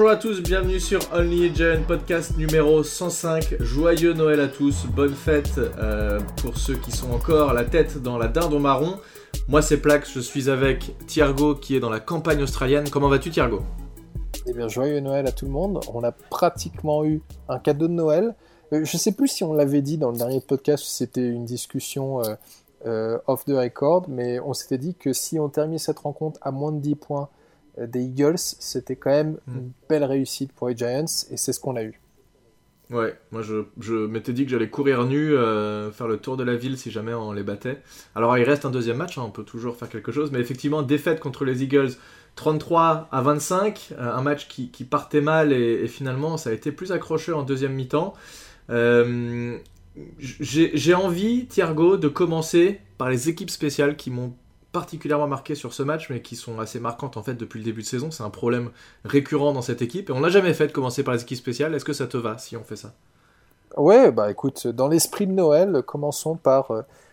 Bonjour à tous, bienvenue sur Only a Giant podcast numéro 105. Joyeux Noël à tous, bonne fête pour ceux qui sont encore la tête dans la dinde au marron. Moi c'est Plax, je suis avec Thiergo qui est dans la campagne australienne. Comment vas-tu Thiergo ? Eh bien, joyeux Noël à tout le monde. On a pratiquement eu un cadeau de Noël. Je ne sais plus si on l'avait dit dans le dernier podcast, c'était une discussion off the record, mais on s'était dit que si on terminait cette rencontre à moins de 10 points des Eagles, c'était quand même une belle réussite pour les Giants, et c'est ce qu'on a eu. Ouais, moi je m'étais dit que j'allais courir nu, faire le tour de la ville si jamais on les battait. Alors il reste un deuxième match, on peut toujours faire quelque chose, mais effectivement, défaite contre les Eagles, 33-25, un match qui partait mal et finalement ça a été plus accrocheur en deuxième mi-temps. J'ai envie, Thiergo, de commencer par les équipes spéciales qui m'ont particulièrement marqué sur ce match, mais qui sont assez marquantes en fait depuis le début de saison. C'est un problème récurrent dans cette équipe et on l'a jamais fait de commencer par les équipes spéciales. Est-ce que ça te va si on fait ça ? Ouais, bah écoute, dans l'esprit de Noël, commençons par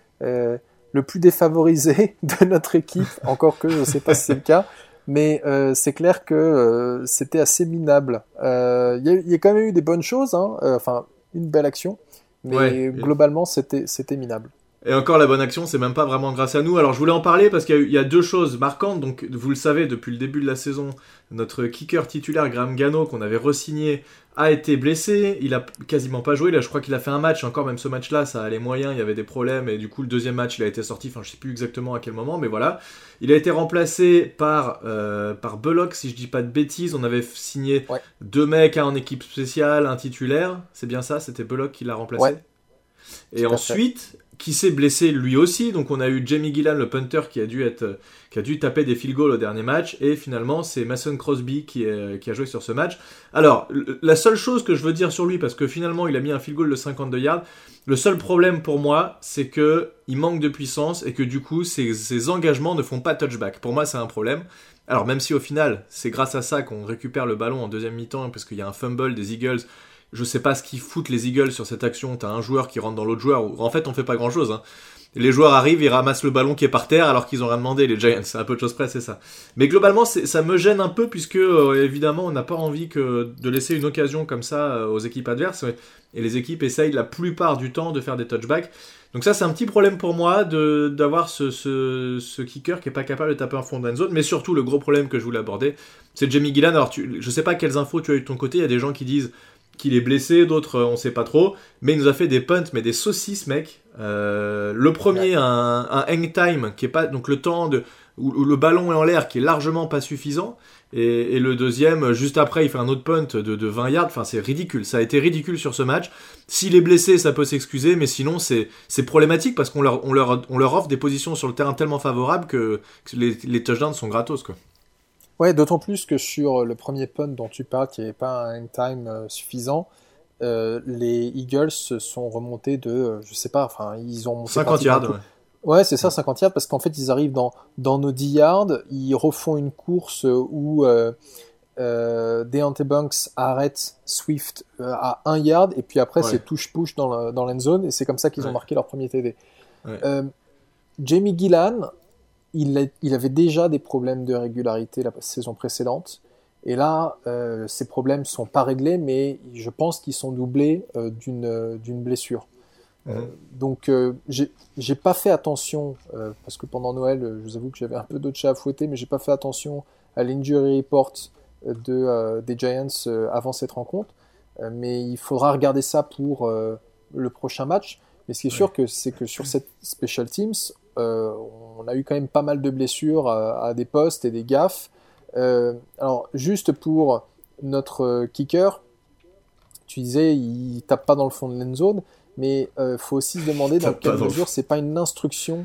le plus défavorisé de notre équipe, encore que je ne sais pas si c'est le cas, mais c'est clair que c'était assez minable. Il y a quand même eu des bonnes choses, enfin une belle action, mais ouais, globalement c'était minable. Et encore, la bonne action, c'est même pas vraiment grâce à nous. Alors, je voulais en parler parce qu'il y a deux choses marquantes. Donc, vous le savez, depuis le début de la saison, notre kicker titulaire, Graham Gano, qu'on avait re-signé, a été blessé. Il a quasiment pas joué. Là, je crois qu'il a fait un match. Encore, même ce match-là, ça allait moyen. Il y avait des problèmes. Et du coup, le deuxième match, il a été sorti. Enfin, je sais plus exactement à quel moment, mais voilà. Il a été remplacé par Bullock, si je dis pas de bêtises. On avait signé deux mecs, un en équipe spéciale, un titulaire. C'est bien ça, c'était Bullock qui l'a remplacé. Ouais. Et ensuite, qui s'est blessé lui aussi, donc on a eu Jamie Gillan, le punter, qui a dû taper des field goals au dernier match, et finalement c'est Mason Crosby qui a joué sur ce match. Alors, la seule chose que je veux dire sur lui, parce que finalement il a mis un field goal de 52 yards, le seul problème pour moi, c'est que il manque de puissance, et que du coup ses engagements ne font pas touchback. Pour moi c'est un problème. Alors même si au final, c'est grâce à ça qu'on récupère le ballon en deuxième mi-temps, parce qu'il y a un fumble des Eagles. Je sais pas ce qu'ils foutent les Eagles sur cette action. T'as un joueur qui rentre dans l'autre joueur. En fait, on fait pas grand chose. Les joueurs arrivent, ils ramassent le ballon qui est par terre alors qu'ils ont rien demandé. Les Giants, c'est un peu de choses près, c'est ça. Mais globalement, ça me gêne un peu puisque évidemment, on n'a pas envie de laisser une occasion comme ça aux équipes adverses. Et les équipes essayent la plupart du temps de faire des touchbacks. Donc ça, c'est un petit problème pour moi d'avoir ce kicker qui est pas capable de taper un fond de zone. Mais surtout, le gros problème que je voulais aborder, c'est Jamie Gillan. Alors, je sais pas quelles infos tu as eu de ton côté. Il y a des gens qui disent qu'il est blessé, d'autres on sait pas trop, mais il nous a fait des punts, mais des saucisses, mec. Le premier, un hang time qui est pas, donc le temps où le ballon est en l'air, qui est largement pas suffisant, et le deuxième, juste après, il fait un autre punt de 20 yards. Enfin, c'est ridicule. Ça a été ridicule sur ce match. S'il est blessé, ça peut s'excuser, mais sinon c'est problématique parce qu'on leur offre des positions sur le terrain tellement favorables que les touchdowns sont gratos, quoi. Ouais, d'autant plus que sur le premier punt dont tu parles, qui n'est pas un hang time suffisant, les Eagles se sont remontés de, je sais pas, enfin, ils ont monté 50 yards, ouais. Ouais, c'est ça, 50 yards, parce qu'en fait, ils arrivent dans nos 10 yards, ils refont une course où Deontay Banks arrête Swift à 1 yard, et puis après, c'est touche-push dans l'end zone, et c'est comme ça qu'ils ont marqué leur premier TD. Ouais. Jamie Gillan, il avait déjà des problèmes de régularité la saison précédente. Et là, ces problèmes sont pas réglés, mais je pense qu'ils sont doublés d'une blessure. Donc, j'ai pas fait attention, parce que pendant Noël, je vous avoue que j'avais un peu d'autres chats à fouetter, mais j'ai pas fait attention à l'injury report des Giants avant cette rencontre. Mais il faudra regarder ça pour le prochain match. Mais ce qui est sûr, c'est que sur cette special teams, on a eu quand même pas mal de blessures à des postes et des gaffes. Alors, juste pour notre kicker, tu disais, il tape pas dans le fond de l'end zone, mais faut aussi se demander dans quelle mesure c'est pas une instruction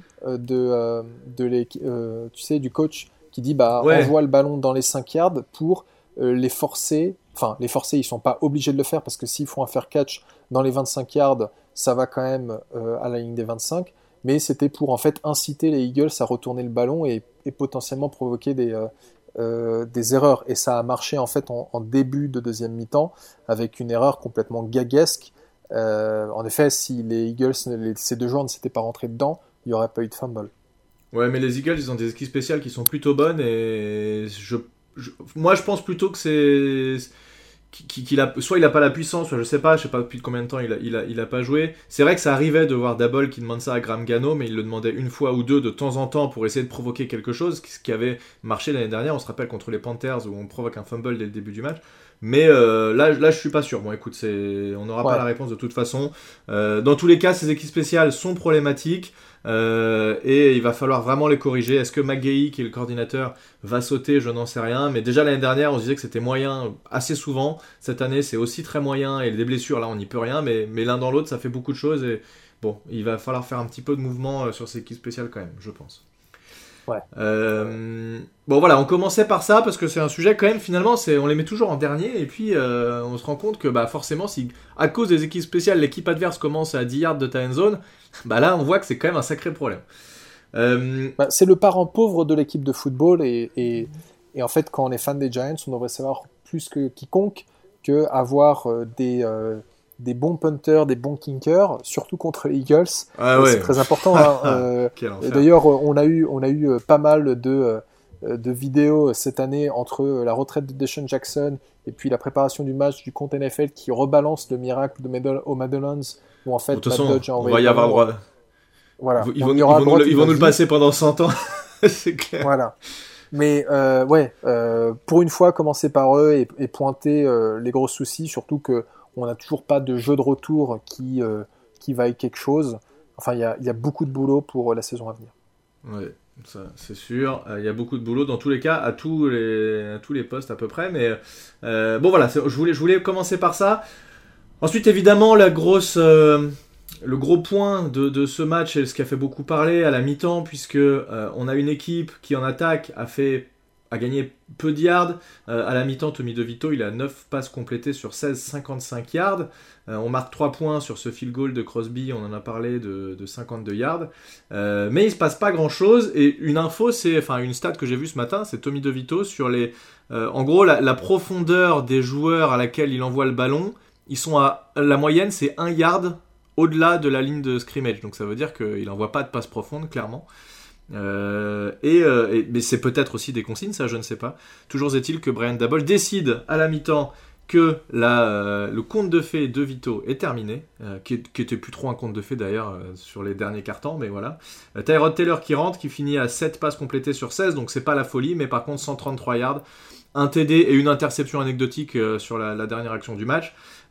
tu sais, du coach qui dit envoie le ballon dans les 5 yards pour les forcer. Enfin, les forcer, ils sont pas obligés de le faire parce que s'ils font un fair catch dans les 25 yards, ça va quand même à la ligne des 25. Mais c'était pour en fait inciter les Eagles à retourner le ballon et potentiellement provoquer des erreurs. Et ça a marché en fait en début de deuxième mi-temps avec une erreur complètement gaguesque. En effet, si les Eagles, ces deux joueurs ne s'étaient pas rentrés dedans, il n'y aurait pas eu de fumble. Ouais, mais les Eagles, ils ont des équipes spéciales qui sont plutôt bonnes et moi je pense plutôt que c'est soit il a pas la puissance, soit je sais pas depuis combien de temps il a pas joué. C'est vrai que ça arrivait de voir Daboll qui demande ça à Graham Gano, mais il le demandait une fois ou deux de temps en temps pour essayer de provoquer quelque chose, ce qui avait marché l'année dernière. On se rappelle contre les Panthers où on provoque un fumble dès le début du match. Mais là je suis pas sûr. Bon écoute, on n'aura pas la réponse de toute façon. Dans tous les cas, ces équipes spéciales sont problématiques. Et il va falloir vraiment les corriger. Est-ce que McGahey, qui est le coordinateur, va sauter? Je n'en sais rien. Mais déjà l'année dernière, on se disait que c'était moyen assez souvent. Cette année, c'est aussi très moyen. Et des blessures, là, on n'y peut rien. Mais l'un dans l'autre, ça fait beaucoup de choses. Et bon, il va falloir faire un petit peu de mouvement sur ces équipes spéciales quand même, je pense. Ouais. Bon voilà, on commençait par ça parce que c'est un sujet quand même, finalement, on les met toujours en dernier et puis on se rend compte que forcément, si à cause des équipes spéciales, l'équipe adverse commence à 10 yards de ta end zone, là on voit que c'est quand même un sacré problème. C'est le parent pauvre de l'équipe de football et en fait, quand on est fan des Giants, on devrait savoir plus que quiconque que avoir des bons punters, des bons kickers, surtout contre les Eagles, c'est très important. D'ailleurs, on a eu pas mal de vidéos cette année entre la retraite de Deshaun Jackson et puis la préparation du match du compte NFL qui rebalance le miracle aux Meadowlands où en fait de toute façon, on va y avoir droit. Voilà. Ils vont nous le passer pendant 100 ans, c'est clair. Voilà. Mais pour une fois, commencer par eux et pointer les gros soucis, surtout que on n'a toujours pas de jeu de retour qui vaille quelque chose. Enfin, il y a beaucoup de boulot pour la saison à venir. Ouais, ça, c'est sûr. Il y a beaucoup de boulot dans tous les cas, à tous les postes à peu près. Mais bon, voilà, je voulais commencer par ça. Ensuite, évidemment, le gros point de ce match, et ce qui a fait beaucoup parler à la mi-temps, puisque on a une équipe qui en attaque a gagné peu de yards. À la mi-temps, Tommy DeVito, il a 9 passes complétées sur 16, 55 yards. On marque 3 points sur ce field goal de Crosby, on en a parlé, de 52 yards. Mais il ne se passe pas grand-chose. Et une stat que j'ai vue ce matin, c'est Tommy DeVito sur en gros, la profondeur des joueurs à laquelle il envoie le ballon, la moyenne, c'est 1 yard au-delà de la ligne de scrimmage. Donc ça veut dire qu'il n'envoie pas de passe profonde, clairement. Mais c'est peut-être aussi des consignes, ça je ne sais pas. Toujours est-il que Brian Daboll décide à la mi-temps que le conte de fées de Vito est terminé, qui était plus trop un conte de fées d'ailleurs sur les derniers quarts-temps, mais voilà. Tyrod Taylor qui rentre, qui finit à 7 passes complétées sur 16, donc c'est pas la folie, mais par contre 133 yards, un TD et une interception anecdotique sur la dernière action du match.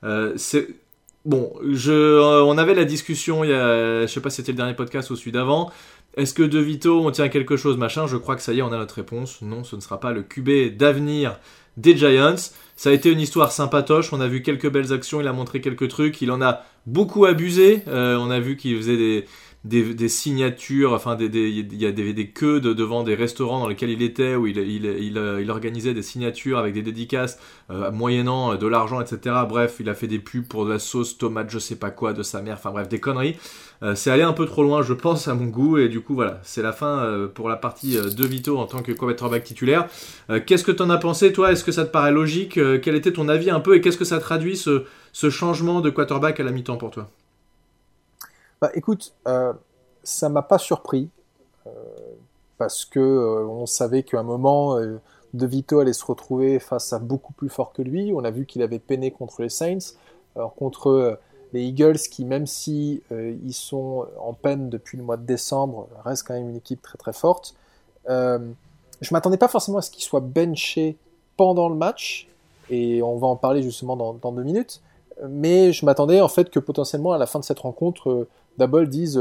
Bon, on avait la discussion, je sais pas si c'était le dernier podcast ou celui d'avant. Est-ce que De Vito, on tient quelque chose, machin? Je crois que ça y est, on a notre réponse. Non, ce ne sera pas le QB d'avenir des Giants. Ça a été une histoire sympatoche. On a vu quelques belles actions, il a montré quelques trucs. Il en a beaucoup abusé. On a vu qu'il faisait des signatures, enfin il y a des queues devant des restaurants dans lesquels il était, où il organisait des signatures avec des dédicaces moyennant de l'argent, etc. Bref, il a fait des pubs pour de la sauce tomate, je sais pas quoi, de sa mère, enfin bref, des conneries. C'est allé un peu trop loin, je pense, à mon goût, et du coup voilà, c'est la fin pour la partie de Vito en tant que quarterback titulaire. Qu'est-ce que t'en as pensé, toi? Est-ce que ça te paraît logique? Quel était ton avis un peu, et qu'est-ce que ça traduit ce changement de quarterback à la mi-temps pour toi? Écoute, ça m'a pas surpris parce que on savait qu'à un moment De Vito allait se retrouver face à beaucoup plus fort que lui. On a vu qu'il avait peiné contre les Saints, alors contre les Eagles qui, même si ils sont en peine depuis le mois de décembre, reste quand même une équipe très très forte. Je m'attendais pas forcément à ce qu'il soit benché pendant le match, et on va en parler justement dans 2 minutes. Mais je m'attendais en fait que potentiellement à la fin de cette rencontre, Daboll dise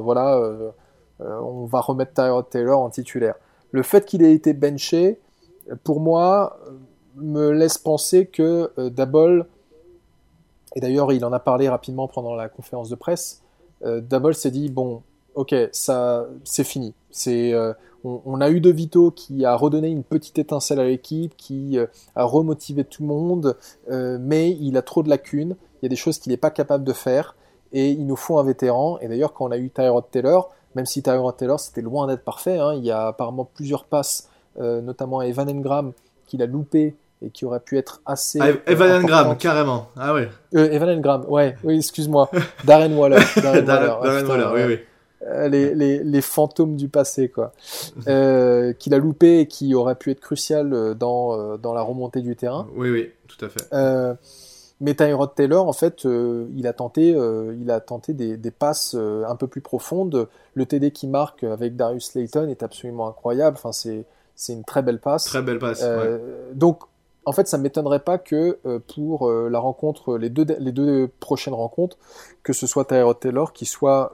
on va remettre Tyrod Taylor en titulaire. Le fait qu'il ait été benché, pour moi, me laisse penser que Daboll, et d'ailleurs il en a parlé rapidement pendant la conférence de presse, Daboll s'est dit bon, ok, ça c'est fini. On a eu De Vito qui a redonné une petite étincelle à l'équipe, qui a remotivé tout le monde, mais il a trop de lacunes, il y a des choses qu'il n'est pas capable de faire, et il nous faut un vétéran. Et d'ailleurs, quand on a eu Tyrod Taylor, même si Tyrod Taylor c'était loin d'être parfait, il y a apparemment plusieurs passes, notamment à Evan Engram, qu'il a loupé et qui aurait pu être assez... Evan Engram, carrément, ah ouais. Evan Engram, oui, excuse-moi, Darren Waller. Darren Waller, oui. les fantômes du passé, quoi. Qu'il a loupé et qui aurait pu être crucial dans la remontée du terrain. Oui, tout à fait. Mais Tyrod Taylor, en fait, il a tenté des passes un peu plus profondes. Le TD qu'il marque avec Darius Slayton est absolument incroyable. Enfin, c'est une très belle passe. Très belle passe. Ouais. Donc, en fait, ça m'étonnerait pas que pour la rencontre, les deux prochaines rencontres, que ce soit Tyrod Taylor qui soit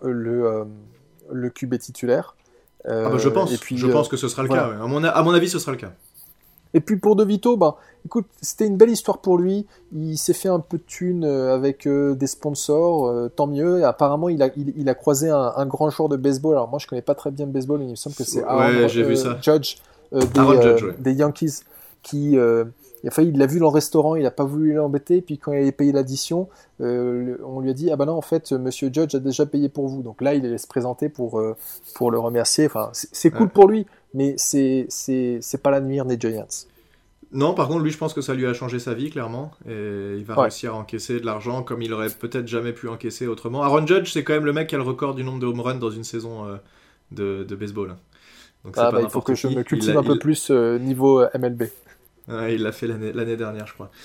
le QB titulaire. Je pense que ce sera le cas. Ouais. À mon avis, ce sera le cas. Et puis pour De Vito, écoute, c'était une belle histoire pour lui. Il s'est fait un peu de thunes avec des sponsors, tant mieux. Et apparemment, il a croisé un grand joueur de baseball. Alors moi, je connais pas très bien le baseball, mais il me semble que c'est Aaron Judge des Yankees qui il l'a vu dans le restaurant, il a pas voulu l'embêter. Et puis quand il a payé l'addition, on lui a dit non, en fait, Monsieur Judge a déjà payé pour vous. Donc là, il allait se présenter pour le remercier. Enfin, c'est cool pour lui. Mais c'est pas l'avenir des Giants. Non, par contre, lui, je pense que ça lui a changé sa vie, clairement. Et il va réussir à encaisser de l'argent comme il aurait peut-être jamais pu encaisser autrement. Aaron Judge, c'est quand même le mec qui a le record du nombre de home runs dans une saison de baseball. Donc, il faut que je me cultive un peu plus niveau MLB. Ouais, il l'a fait l'année dernière, je crois.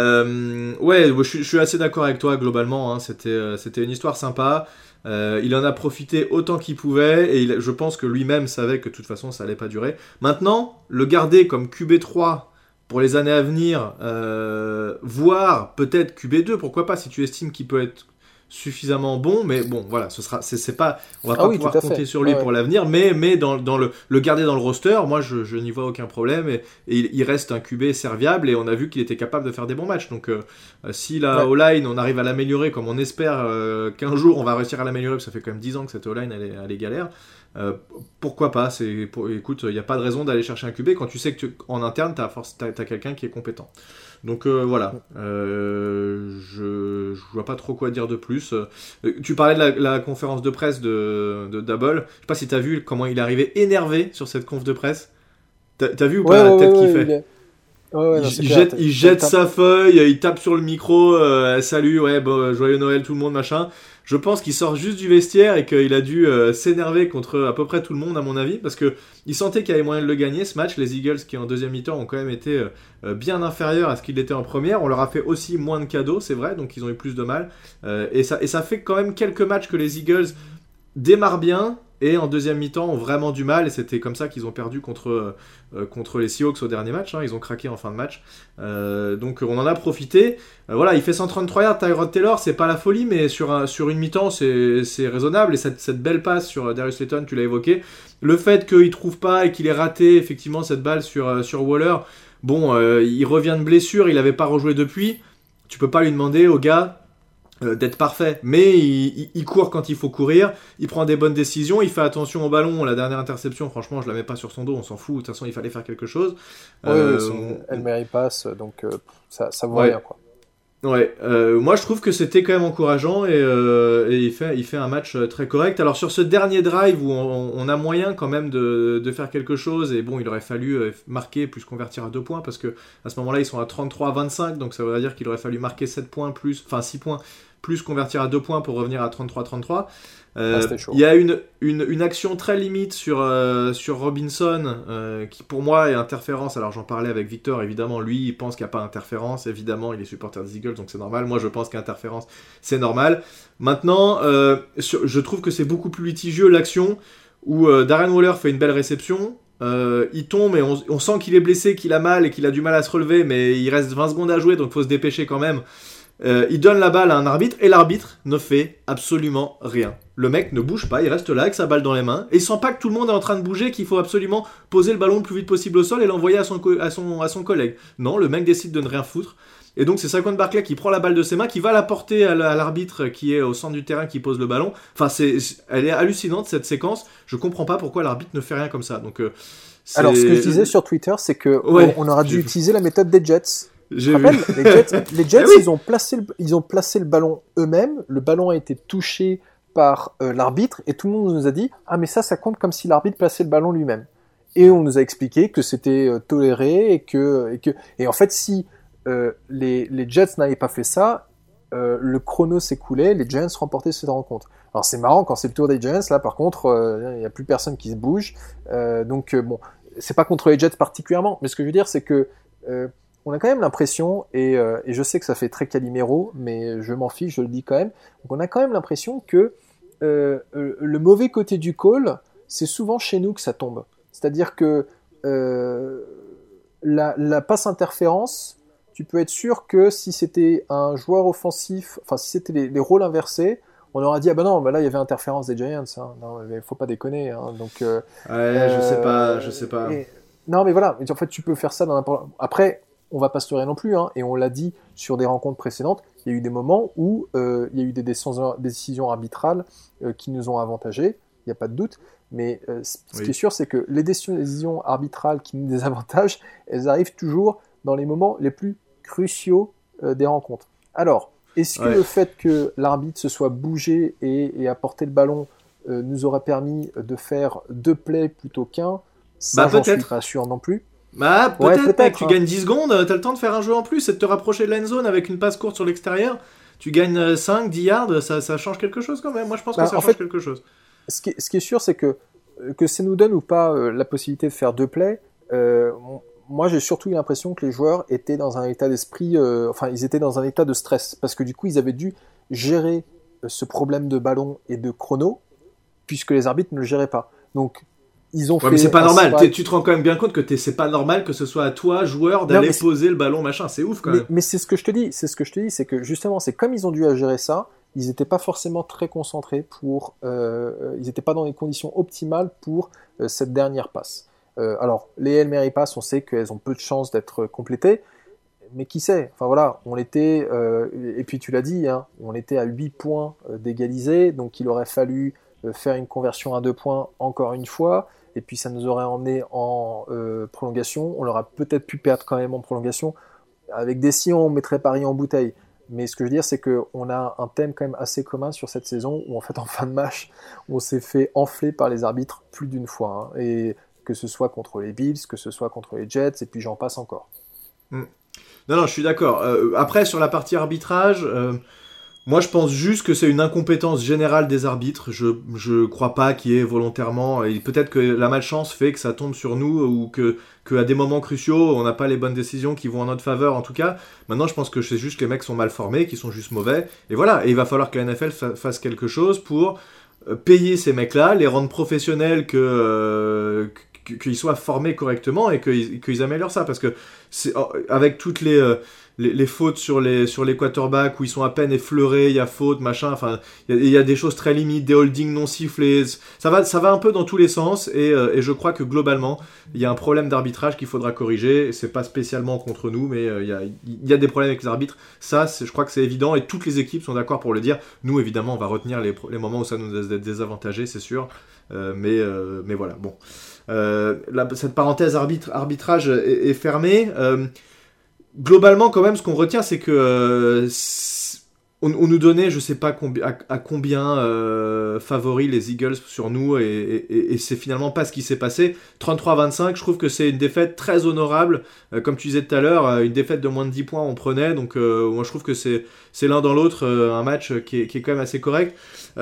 Je suis assez d'accord avec toi, globalement. Hein, c'était une histoire sympa. Il en a profité autant qu'il pouvait et je pense que lui-même savait que de toute façon ça allait pas durer. Maintenant, le garder comme QB3 pour les années à venir, voire peut-être QB2, pourquoi pas si tu estimes qu'il peut être suffisamment bon, mais bon voilà, c'est pas, on va pas pouvoir compter sur lui pour l'avenir, mais dans le garder dans le roster, moi je n'y vois aucun problème et il reste un QB serviable et on a vu qu'il était capable de faire des bons matchs. Donc si la O-line on arrive à l'améliorer comme on espère qu'un jour on va réussir à l'améliorer, parce que ça fait quand même 10 ans que cette O-line elle est galère, pourquoi pas. Écoute, il n'y a pas de raison d'aller chercher un QB quand tu sais que en interne t'as quelqu'un qui est compétent. Donc voilà, je vois pas trop quoi dire de plus. Tu parlais de la conférence de presse de Double. Je sais pas si t'as vu comment il est arrivé énervé sur cette conf de presse. T'as vu ou pas la tête qu'il fait? Il jette sa feuille, il tape sur le micro, salut, joyeux Noël tout le monde, machin. Je pense qu'il sort juste du vestiaire et qu'il a dû s'énerver contre à peu près tout le monde à mon avis, parce que il sentait qu'il y avait moyen de le gagner ce match. Les Eagles qui en deuxième mi-temps ont quand même été bien inférieurs à ce qu'ils étaient en première. On leur a fait aussi moins de cadeaux, c'est vrai, donc ils ont eu plus de mal. Et ça fait quand même quelques matchs que les Eagles démarrent bien et en deuxième mi-temps ont vraiment du mal, et c'était comme ça qu'ils ont perdu contre les Seahawks au dernier match, hein. Ils ont craqué en fin de match, donc on en a profité. Voilà, il fait 133 yards Tyrod Taylor, c'est pas la folie, mais sur une mi-temps c'est raisonnable. Et cette belle passe sur Darius Slayton, tu l'as évoqué, le fait qu'il trouve pas et qu'il ait raté effectivement cette balle sur Waller, il revient de blessure, il avait pas rejoué depuis, tu peux pas lui demander au gars d'être parfait, mais il court quand il faut courir, il prend des bonnes décisions, il fait attention au ballon. La dernière interception, franchement, je la mets pas sur son dos, on s'en fout, de toute façon il fallait faire quelque chose. Elle mérite passe, donc ça vaut rien, quoi. Moi je trouve que c'était quand même encourageant et il fait un match très correct. Alors sur ce dernier drive où on a moyen quand même de faire quelque chose, et il aurait fallu marquer plus convertir à 2 points, parce que à ce moment-là ils sont à 33-25, donc ça veut dire qu'il aurait fallu marquer 6 points plus convertir à 2 points pour revenir à 33-33. Il y a une action très limite sur Robinson qui pour moi est interférence. Alors j'en parlais avec Victor, évidemment lui il pense qu'il n'y a pas d'interférence, évidemment il est supporter des Eagles donc c'est normal. Moi je pense qu'interférence c'est normal. Maintenant je trouve que c'est beaucoup plus litigieux l'action où Darren Waller fait une belle réception, il tombe et on sent qu'il est blessé, qu'il a mal et qu'il a du mal à se relever, mais il reste 20 secondes à jouer donc il faut se dépêcher quand même. Il donne la balle à un arbitre et l'arbitre ne fait absolument rien. Le mec ne bouge pas, il reste là avec sa balle dans les mains et il sent pas que tout le monde est en train de bouger, qu'il faut absolument poser le ballon le plus vite possible au sol et l'envoyer à son collègue. Non, le mec décide de ne rien foutre. Et donc c'est Saquon Barkley qui prend la balle de ses mains, qui va la porter à l'arbitre qui est au centre du terrain, qui pose le ballon. Enfin, elle est hallucinante cette séquence. Je Je comprends pas pourquoi l'arbitre ne fait rien comme ça. Donc, alors, ce que je disais sur Twitter, c'est que on aura dû utiliser la méthode des Jets. J'ai vu. Les Jets, ils ont placé le ballon eux-mêmes. Le ballon a été touché par l'arbitre et tout le monde nous a dit « Ah, mais ça compte comme si l'arbitre plaçait le ballon lui-même. » Et on nous a expliqué que c'était toléré et en fait, si les Jets n'avaient pas fait ça, le chrono s'écoulait, les Giants remportaient cette rencontre. Alors c'est marrant quand c'est le tour des Giants, là par contre, il n'y a plus personne qui se bouge. Bon, c'est pas contre les Jets particulièrement, mais ce que je veux dire, c'est que on a quand même l'impression, et je sais que ça fait très Calimero, mais je m'en fiche, je le dis quand même, donc on a quand même l'impression que le mauvais côté du call, c'est souvent chez nous que ça tombe. C'est-à-dire que la passe interférence, tu peux être sûr que si c'était un joueur offensif, enfin si c'était les rôles inversés, on aurait dit ah ben non, ben là il y avait interférence des Giants, hein. Non, mais faut pas déconner, hein. Donc ouais, je sais pas. Non mais voilà, en fait tu peux faire ça dans n'importe. Après, on va pas se leurrer non plus, hein, et on l'a dit sur des rencontres précédentes, il y a eu des moments où il y a eu des décisions arbitrales qui nous ont avantagés, il n'y a pas de doute. Mais ce qui est sûr, c'est que les décisions arbitrales qui nous désavantagent, elles arrivent toujours dans les moments les plus cruciaux des rencontres. Alors, est-ce que le fait que l'arbitre se soit bougé et apporté le ballon nous aurait permis de faire 2 plays plutôt qu'un? Ça, j'en suis pas sûr non plus. Bah, peut-être, mec, tu gagnes 10 secondes, t'as le temps de faire un jeu en plus et de te rapprocher de la end zone avec une passe courte sur l'extérieur. Tu gagnes 5, 10 yards, ça change quelque chose quand même. Moi, je pense que ça change quelque chose. Ce qui est sûr, c'est que ça nous donne ou pas la possibilité de faire 2 plays, moi j'ai surtout eu l'impression que les joueurs étaient dans un état d'esprit, ils étaient dans un état de stress, parce que du coup ils avaient dû gérer ce problème de ballon et de chrono, puisque les arbitres ne le géraient pas. Donc ils ont fait. Mais c'est pas normal, tu te rends quand même bien compte que c'est pas normal que ce soit à toi, joueur, d'aller poser le ballon, machin, c'est ouf quand même. Mais c'est ce que je te dis, c'est que justement, c'est comme ils ont dû gérer ça, ils n'étaient pas forcément très concentrés ils n'étaient pas dans les conditions optimales pour cette dernière passe. Alors, les Hail Mary Pass, on sait qu'elles ont peu de chances d'être complétées, mais qui sait? Enfin voilà, on était, et puis tu l'as dit, hein, on était à 8 points d'égaliser, donc il aurait fallu faire une conversion à 2 points encore une fois, et puis ça nous aurait emmené en prolongation. On aurait peut-être pu perdre quand même en prolongation. Avec des si, on mettrait Paris en bouteille. Mais ce que je veux dire, c'est qu'on a un thème quand même assez commun sur cette saison où en fait en fin de match, on s'est fait enfler par les arbitres plus d'une fois, hein. Et que ce soit contre les Bills, que ce soit contre les Jets, et puis j'en passe encore. Non, je suis d'accord. Après, sur la partie arbitrage, moi je pense juste que c'est une incompétence générale des arbitres. Je crois pas qu'il y ait volontairement, et peut-être que la malchance fait que ça tombe sur nous, ou que à des moments cruciaux on n'a pas les bonnes décisions qui vont en notre faveur. En tout cas, maintenant je pense que c'est juste que les mecs sont mal formés, qu'ils sont juste mauvais, et voilà. Et il va falloir que la NFL fasse quelque chose pour payer ces mecs-là, les rendre professionnels, qu'ils soient formés correctement et qu'ils améliorent ça, parce que avec toutes les fautes sur les quarterbacks où ils sont à peine effleurés, il y a faute, machin, enfin il y a des choses très limites, des holdings non sifflés, ça va un peu dans tous les sens, et je crois que globalement il y a un problème d'arbitrage qu'il faudra corriger. C'est pas spécialement contre nous, mais il y a des problèmes avec les arbitres, ça je crois que c'est évident, et toutes les équipes sont d'accord pour le dire. Nous évidemment on va retenir les moments où ça nous a désavantagé, c'est sûr, mais voilà, bon. Cette parenthèse arbitrage est fermée. Globalement, quand même, ce qu'on retient, c'est que on nous donnait, je sais pas à combien favoris les Eagles sur nous, et c'est finalement pas ce qui s'est passé. 33-25, je trouve que c'est une défaite très honorable. Comme tu disais tout à l'heure, une défaite de moins de 10 points on prenait, donc moi je trouve que c'est l'un dans l'autre un match qui est quand même assez correct.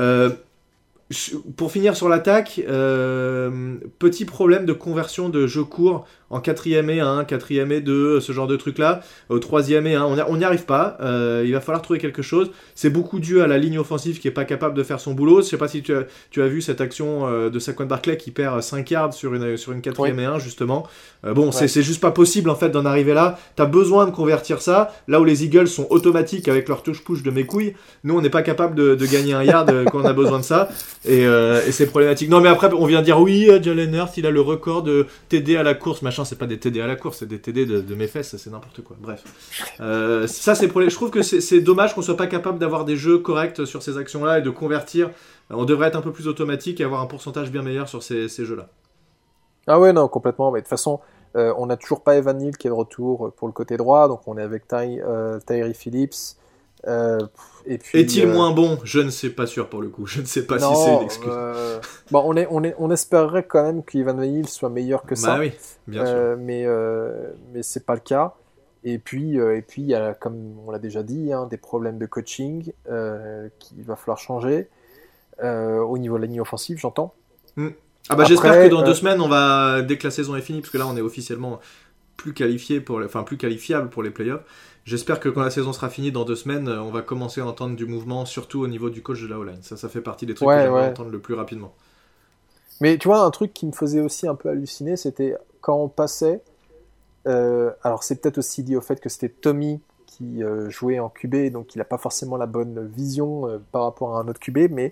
Pour finir sur l'attaque, petit problème de conversion de jeu court en 4ème et 1, 4ème et 2, ce genre de truc là, au 3ème et 1, on n'y arrive pas. Il va falloir trouver quelque chose. C'est beaucoup dû à la ligne offensive qui est pas capable de faire son boulot. Je sais pas si tu as vu cette action de Saquon Barkley qui perd 5 yards sur une 4ème et 1 justement. C'est juste pas possible en fait d'en arriver là. T'as besoin de convertir ça. Là où les Eagles sont automatiques avec leur touche-push de mes couilles, nous on n'est pas capable de gagner un yard quand on a besoin de ça. Et c'est problématique. Non mais après on vient dire oui, Jalen Hurts il a le record de TD à la course, machin. C'est pas des TD à la course, c'est des TD de mes fesses, c'est n'importe quoi. Bref, ça c'est je trouve que c'est dommage qu'on soit pas capable d'avoir des jeux corrects sur ces actions-là et de convertir. On devrait être un peu plus automatique et avoir un pourcentage bien meilleur sur ces jeux-là. Ah ouais, non, complètement. Mais de toute façon, on n'a toujours pas Evan Neal qui est de retour pour le côté droit, donc on est avec Tyree Phillips. Et puis, est-il moins bon? Je ne sais pas sûr pour le coup. Je ne sais pas si c'est une excuse. On espérerait quand même qu'Evan Neal soit meilleur que ça. Bah oui, bien sûr. Mais c'est pas le cas. Et puis, il y a, comme on l'a déjà dit, hein, des problèmes de coaching qu'il va falloir changer au niveau de la ligne offensive, j'entends. Ah bah j'espère que dans 2 semaines, dès que la saison est finie, parce que là on est officiellement plus plus qualifiable pour les playoffs. J'espère que quand la saison sera finie dans 2 semaines, on va commencer à entendre du mouvement, surtout au niveau du coach de la O-line. Ça fait partie des trucs que j'aimerais entendre le plus rapidement. Mais tu vois, un truc qui me faisait aussi un peu halluciner, c'était quand on passait. Alors c'est peut-être aussi lié au fait que c'était Tommy qui jouait en QB, donc il n'a pas forcément la bonne vision par rapport à un autre QB, mais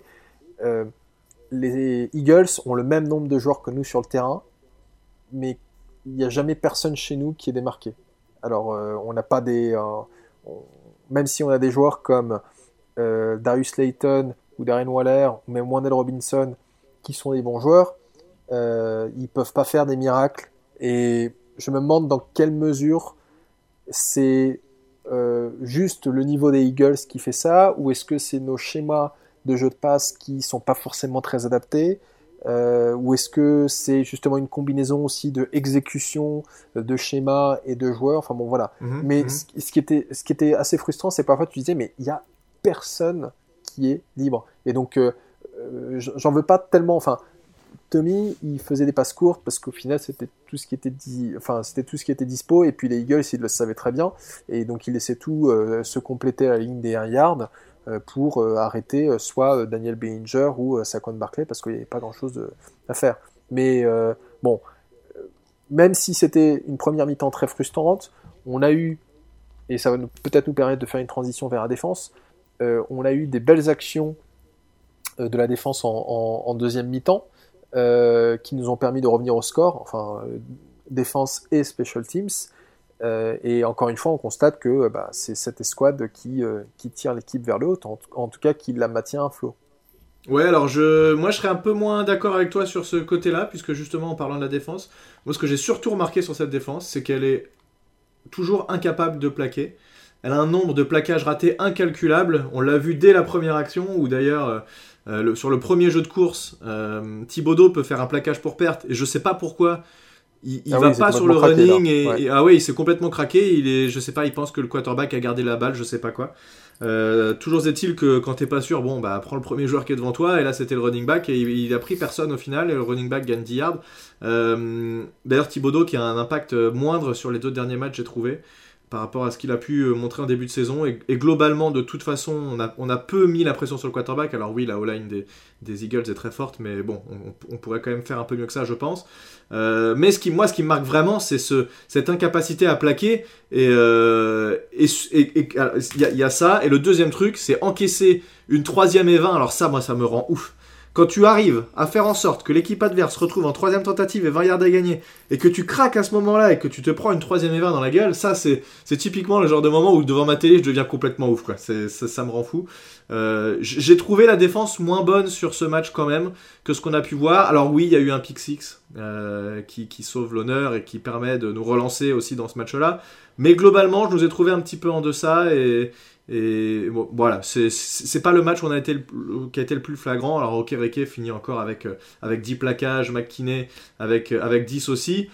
les Eagles ont le même nombre de joueurs que nous sur le terrain, mais il n'y a jamais personne chez nous qui est démarqué. Alors on n'a pas même si on a des joueurs comme Darius Slayton ou Darren Waller ou même Wan'Dale Robinson qui sont des bons joueurs, ils peuvent pas faire des miracles. Et je me demande dans quelle mesure c'est juste le niveau des Eagles qui fait ça, ou est-ce que c'est nos schémas de jeu de passe qui sont pas forcément très adaptés, ou est-ce que c'est justement une combinaison aussi de exécution, de schéma et de joueurs. Enfin bon, voilà. Mais ce qui était assez frustrant, c'est parfois tu disais, mais il y a personne qui est libre. Et donc j'en veux pas tellement. Enfin, Tommy, il faisait des passes courtes parce qu'au final, c'était tout ce qui était c'était tout ce qui était dispo. Et puis les Eagles, ils le savaient très bien. Et donc, ils laissaient tout se compléter à la ligne des 1 yard pour arrêter soit Daniel Bellinger ou Saquon Barkley parce qu'il n'y avait pas grand-chose à faire. Mais bon, même si c'était une première mi-temps très frustrante, on a eu, et ça va peut-être nous permettre de faire une transition vers la défense, on a eu des belles actions de la défense en deuxième mi-temps. Qui nous ont permis de revenir au score, enfin défense et special teams. Et encore une fois, on constate que c'est cette escouade qui tire l'équipe vers le haut, en tout cas qui la maintient à flot. Ouais, alors moi je serais un peu moins d'accord avec toi sur ce côté-là, puisque justement en parlant de la défense, moi ce que j'ai surtout remarqué sur cette défense, c'est qu'elle est toujours incapable de plaquer. Elle a un nombre de plaquages ratés incalculable. On l'a vu dès la première action, où d'ailleurs, sur le premier jeu de course, Thibodeau peut faire un plaquage pour perte, et je sais pas pourquoi. Il va pas sur le running, il s'est complètement craqué. Je sais pas, il pense que le quarterback a gardé la balle, je sais pas quoi. Toujours est-il que quand t'es pas sûr, prends le premier joueur qui est devant toi, et là c'était le running back, et il a pris personne au final, et le running back gagne 10 yards. D'ailleurs, Thibodeau qui a un impact moindre sur les 2 derniers matchs, j'ai trouvé, par rapport à ce qu'il a pu montrer en début de saison. Et globalement, de toute façon, on a peu mis la pression sur le quarterback. Alors oui, la O-line des Eagles est très forte, mais bon, on pourrait quand même faire un peu mieux que ça, je pense. Mais ce qui me marque vraiment, c'est cette incapacité à plaquer. Et il y a ça. Et le deuxième truc, c'est encaisser une 3e et 20. Alors ça, moi, ça me rend ouf. Quand tu arrives à faire en sorte que l'équipe adverse se retrouve en 3e tentative et 20 yards à gagner, et que tu craques à ce moment-là et que tu te prends une 3e et 20 dans la gueule, ça c'est typiquement le genre de moment où devant ma télé je deviens complètement ouf, quoi. Ça me rend fou. J'ai trouvé la défense moins bonne sur ce match quand même que ce qu'on a pu voir. Alors oui, il y a eu un pick six qui sauve l'honneur et qui permet de nous relancer aussi dans ce match-là. Mais globalement, je nous ai trouvé un petit peu en deçà et bon, voilà, c'est pas le match où qui a été le plus flagrant. Alors Okereke finit encore avec 10 plaquages, McKinney avec 10 aussi,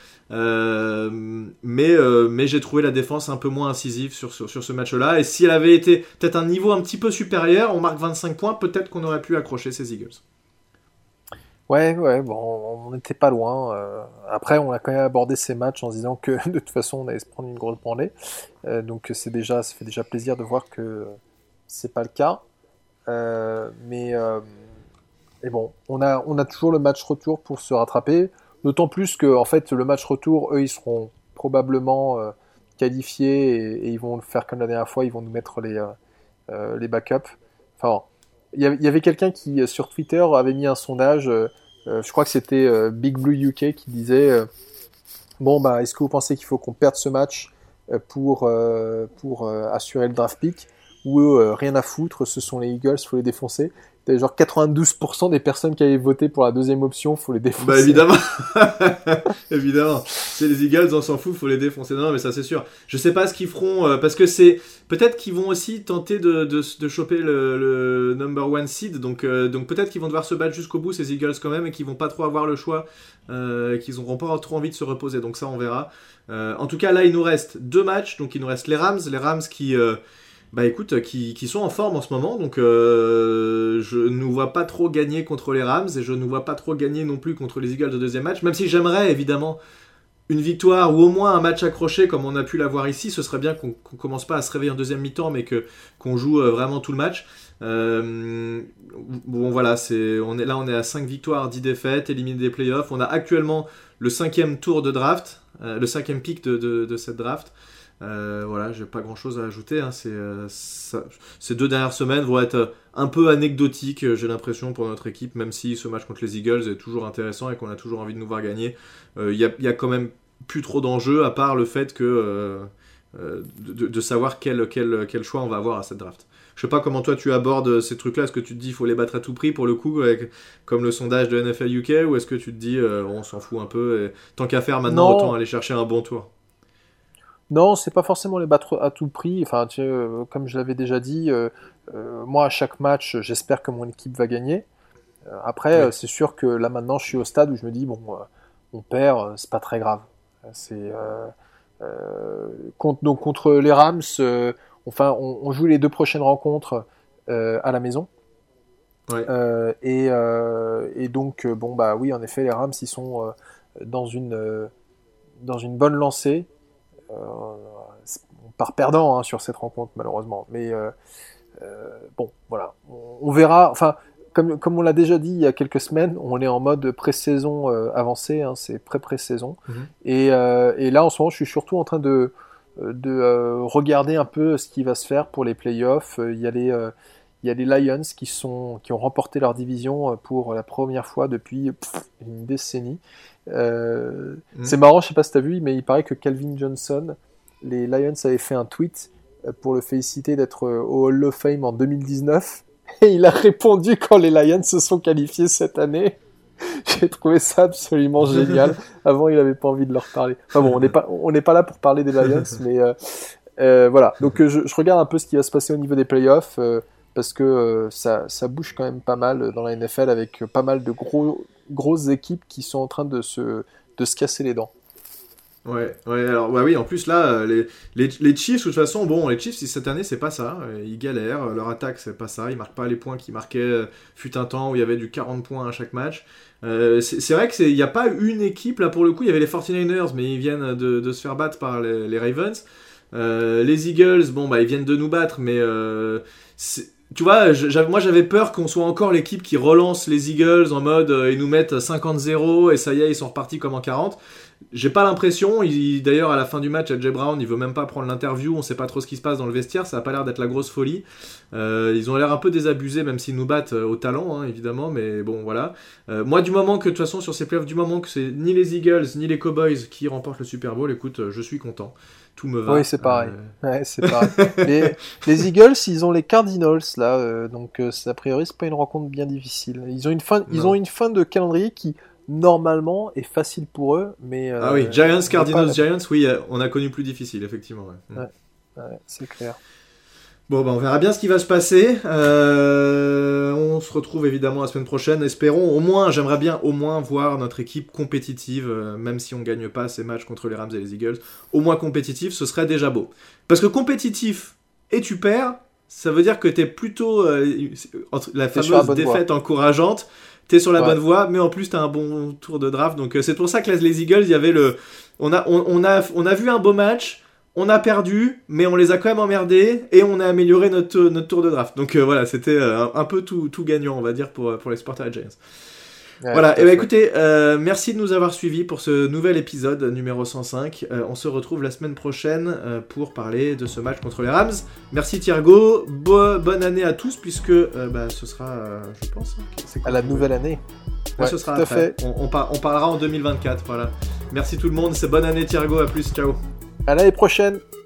mais j'ai trouvé la défense un peu moins incisive sur ce match-là. Et si elle avait été peut-être un niveau un petit peu supérieur, on marque 25 points, peut-être qu'on aurait pu accrocher ces Eagles. Ouais, bon, on n'était pas loin. Après, on a quand même abordé ces matchs en se disant que de toute façon, on allait se prendre une grosse branlée. Donc ça fait déjà plaisir de voir que c'est pas le cas. Mais bon, on a toujours le match retour pour se rattraper. D'autant plus que en fait, le match retour, eux, ils seront probablement qualifiés et ils vont le faire comme la dernière fois. Ils vont nous mettre les backups. Enfin, il y avait quelqu'un qui sur Twitter avait mis un sondage. Je crois que c'était Big Blue UK qui disait est-ce que vous pensez qu'il faut qu'on perde ce match pour assurer le draft pick ou rien à foutre, ce sont les Eagles, faut les défoncer. t'avais genre 92% des personnes qui avaient voté pour la deuxième option, faut les défoncer. Bah évidemment, évidemment. C'est les Eagles, on s'en fout, faut les défoncer. Non, mais ça c'est sûr. Je sais pas ce qu'ils feront parce que c'est peut-être qu'ils vont aussi tenter de choper le number one seed. Donc peut-être qu'ils vont devoir se battre jusqu'au bout ces Eagles quand même et qu'ils vont pas trop avoir le choix, qu'ils n'auront pas trop envie de se reposer. Donc ça on verra. En tout cas là il nous reste 2 matchs. Donc il nous reste les Rams qui qui sont en forme en ce moment, donc je ne nous vois pas trop gagner contre les Rams et je ne nous vois pas trop gagner non plus contre les Eagles au deuxième match, même si j'aimerais évidemment une victoire ou au moins un match accroché comme on a pu l'avoir ici. Ce serait bien qu'on commence pas à se réveiller en deuxième mi-temps mais qu'on joue vraiment tout le match. Bon voilà, on est à 5 victoires, 10 défaites, éliminé des playoffs. On a actuellement le 5e tour de draft, le 5e pick de cette draft. Voilà, j'ai pas grand chose à ajouter, hein. Ces 2 dernières semaines vont être un peu anecdotiques, j'ai l'impression, pour notre équipe, même si ce match contre les Eagles est toujours intéressant et qu'on a toujours envie de nous voir gagner. Il y a quand même plus trop d'enjeux à part le fait que de savoir quel choix on va avoir à cette draft. Je sais pas comment toi tu abordes ces trucs-là. Est-ce que tu te dis il faut les battre à tout prix pour le coup, comme le sondage de NFL UK, ou est-ce que tu te dis on s'en fout un peu et tant qu'à faire maintenant, autant aller chercher un bon tour? Non, c'est pas forcément les battre à tout prix. Enfin, comme je l'avais déjà dit, moi à chaque match, j'espère que mon équipe va gagner. Après, Oui. c'est sûr que là maintenant, je suis au stade où je me dis bon, on perd, c'est pas très grave. C'est contre les Rams, on joue les 2 prochaines rencontres à la maison. Ouais. Et donc bon bah oui, en effet, les Rams ils sont dans une bonne lancée. On part perdant hein, sur cette rencontre malheureusement, mais bon voilà, on verra. Enfin, comme on l'a déjà dit il y a quelques semaines, on est en mode pré-saison avancée, hein, c'est pré-saison. Mm-hmm. Et là en ce moment, je suis surtout en train de regarder un peu ce qui va se faire pour les playoffs. Il y a les Lions qui ont remporté leur division pour la première fois depuis une décennie. C'est marrant, je sais pas si t'as vu, mais il paraît que Calvin Johnson, les Lions avaient fait un tweet pour le féliciter d'être au Hall of Fame en 2019, et il a répondu quand les Lions se sont qualifiés cette année. J'ai trouvé ça absolument génial. Avant, il avait pas envie de leur parler. Enfin bon, on n'est pas là pour parler des Lions, mais voilà. Donc je regarde un peu ce qui va se passer au niveau des playoffs. Parce que ça bouge quand même pas mal dans la NFL avec pas mal de grosses équipes qui sont en train de se casser les dents. Ouais, alors oui, en plus là, les Chiefs, de toute façon, bon, les Chiefs, cette année, c'est pas ça. Ils galèrent, leur attaque, c'est pas ça. Ils marquent pas les points qu'ils marquaient, fut un temps où il y avait du 40 points à chaque match. C'est vrai qu'il n'y a pas une équipe, là pour le coup, il y avait les 49ers, mais ils viennent de se faire battre par les Ravens. Les Eagles, bon, bah, ils viennent de nous battre, mais tu vois, moi j'avais peur qu'on soit encore l'équipe qui relance les Eagles en mode ils nous mettent 50-0 et ça y est, ils sont repartis comme en 40. J'ai pas l'impression, d'ailleurs à la fin du match, AJ Brown il veut même pas prendre l'interview, on sait pas trop ce qui se passe dans le vestiaire, ça a pas l'air d'être la grosse folie. Ils ont l'air un peu désabusés même s'ils nous battent au talent hein, évidemment, mais bon voilà. Moi du moment que de toute façon sur ces playoffs, du moment que c'est ni les Eagles ni les Cowboys qui remportent le Super Bowl, écoute, je suis content. Tout me va. Oui, c'est pareil. Ouais, c'est pareil. Les Eagles, ils ont les Cardinals là, donc a priori c'est pas une rencontre bien difficile. Ils ont une fin de calendrier qui normalement est facile pour eux, mais ah oui, Giants, Cardinals, Giants, oui, on a connu plus difficile effectivement. Ouais, c'est clair. Bon, bah, on verra bien ce qui va se passer. On se retrouve évidemment la semaine prochaine. Espérons, j'aimerais bien au moins voir notre équipe compétitive, même si on gagne pas ces matchs contre les Rams et les Eagles. Au moins compétitif, ce serait déjà beau. Parce que compétitif et tu perds, ça veut dire que t'es plutôt la fameuse défaite encourageante. T'es sur la bonne voie, mais en plus t'as un bon tour de draft. Donc c'est pour ça que les Eagles, il y avait on a vu un beau match. On a perdu, mais on les a quand même emmerdés et on a amélioré notre tour de draft. Donc voilà, c'était un peu tout gagnant, on va dire, pour les supporters des Giants. Ouais, voilà, et bah écoutez, merci de nous avoir suivis pour ce nouvel épisode numéro 105. On se retrouve la semaine prochaine pour parler de ce match contre les Rams. Merci Thiergo, bonne année à tous, puisque ce sera, je pense... à la nouvelle année. Ouais, ce sera après. On parlera en 2024, voilà. Merci tout le monde, c'est bonne année Thiergo, à plus, ciao. À l'année prochaine.